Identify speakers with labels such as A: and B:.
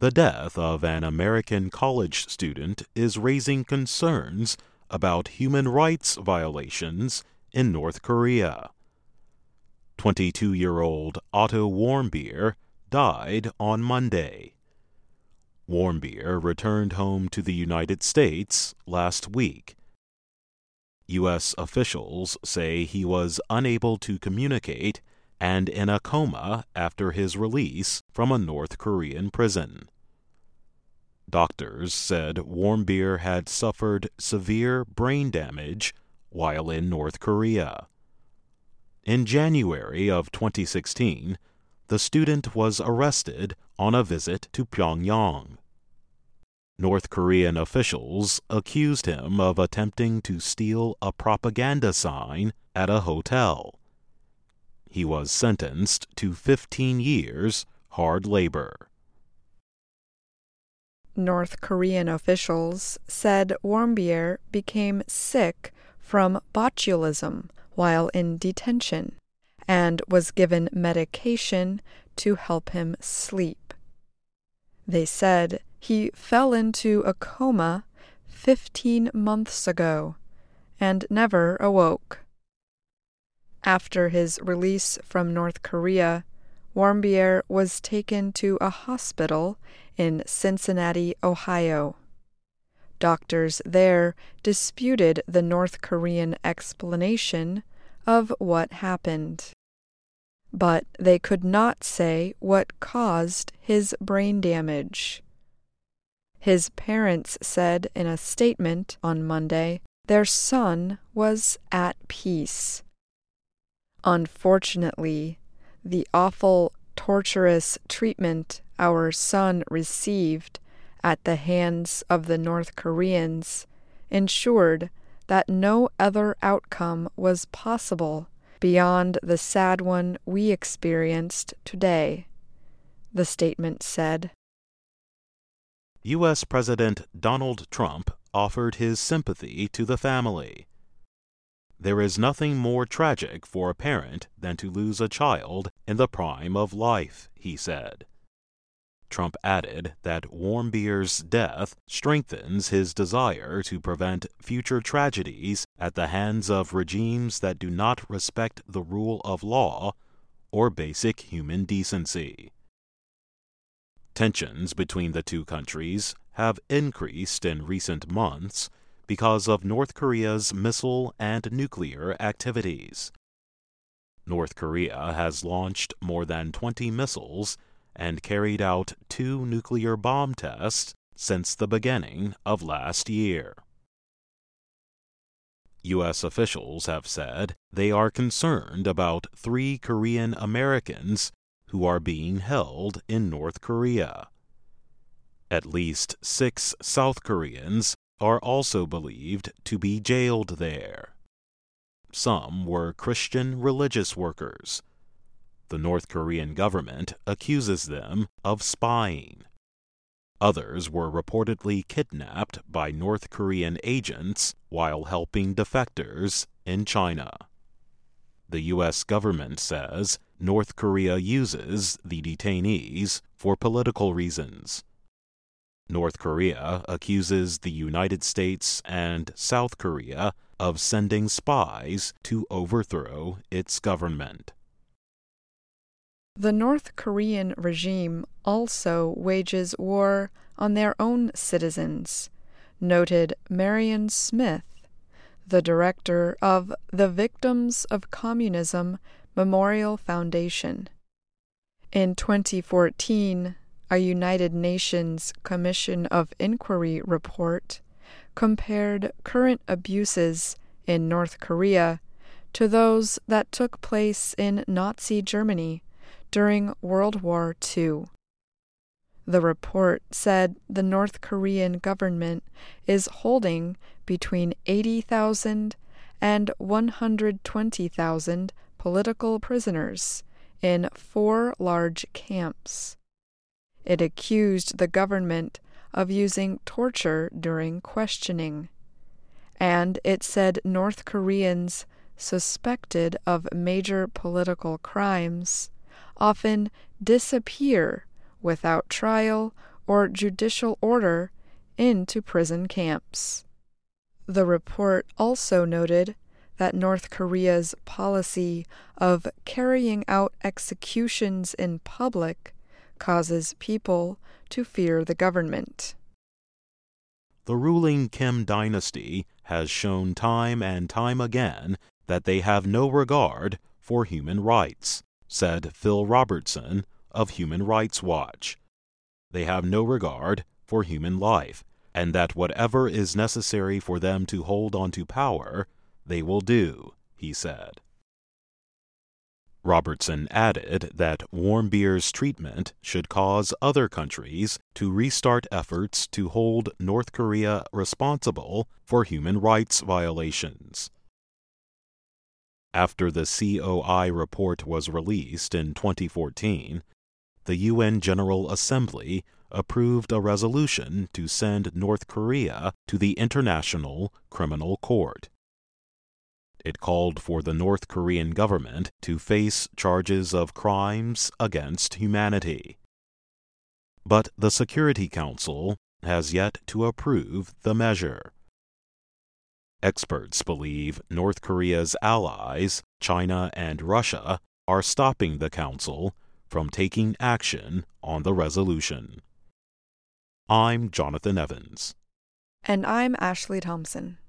A: The death of an American college student is raising concerns about human rights violations in North Korea. 22-year-old Otto Warmbier died on Monday. Warmbier returned home to the United States last week. U.S. officials say he was unable to communicate and in a coma after his release from a North Korean prison. Doctors said Warmbier had suffered severe brain damage while in North Korea. In January of 2016, the student was arrested on a visit to Pyongyang. North Korean officials accused him of attempting to steal a propaganda sign at a hotel. He was sentenced to 15 years hard labor.
B: North Korean officials said Warmbier became sick from botulism while in detention and was given medication to help him sleep. They said he fell into a coma 15 months ago and never awoke. After his release from North Korea, Warmbier was taken to a hospital in Cincinnati, Ohio. Doctors there disputed the North Korean explanation of what happened. But they could not say what caused his brain damage. His parents said in a statement on Monday their son was at peace. Unfortunately, the awful, torturous treatment our son received at the hands of the North Koreans ensured that no other outcome was possible beyond the sad one we experienced today, the statement said.
A: U.S. President Donald Trump offered his sympathy to the family. There is nothing more tragic for a parent than to lose a child in the prime of life, he said. Trump added that Warmbier's death strengthens his desire to prevent future tragedies at the hands of regimes that do not respect the rule of law or basic human decency. Tensions between the two countries have increased in recent months because of North Korea's missile and nuclear activities. North Korea has launched more than 20 missiles and carried out 2 nuclear bomb tests since the beginning of last year. U.S. officials have said they are concerned about 3 Korean Americans who are being held in North Korea. At least 6 South Koreans are also believed to be jailed there. Some were Christian religious workers. The North Korean government accuses them of spying. Others were reportedly kidnapped by North Korean agents while helping defectors in China. The U.S. government says North Korea uses the detainees for political reasons. North Korea accuses the United States and South Korea of sending spies to overthrow its government.
B: The North Korean regime also wages war on their own citizens, noted Marion Smith, the director of the Victims of Communism Memorial Foundation. In 2014, a United Nations Commission of Inquiry report compared current abuses in North Korea to those that took place in Nazi Germany during World War II. The report said the North Korean government is holding between 80,000 and 120,000 political prisoners in 4 large camps. It accused the government of using torture during questioning, and it said North Koreans suspected of major political crimes often disappear without trial or judicial order into prison camps. The report also noted that North Korea's policy of carrying out executions in public causes people to fear the government.
A: The ruling Kim dynasty has shown time and time again that they have no regard for human rights, said Phil Robertson of Human Rights Watch. They have no regard for human life, and that whatever is necessary for them to hold on to power, they will do, he said. Robertson added that Warmbier's treatment should cause other countries to restart efforts to hold North Korea responsible for human rights violations. After the COI report was released in 2014, the UN General Assembly approved a resolution to send North Korea to the International Criminal Court. It called for the North Korean government to face charges of crimes against humanity. But the Security Council has yet to approve the measure. Experts believe North Korea's allies, China and Russia, are stopping the Council from taking action on the resolution. I'm Jonathan Evans.
B: And I'm Ashley Thompson.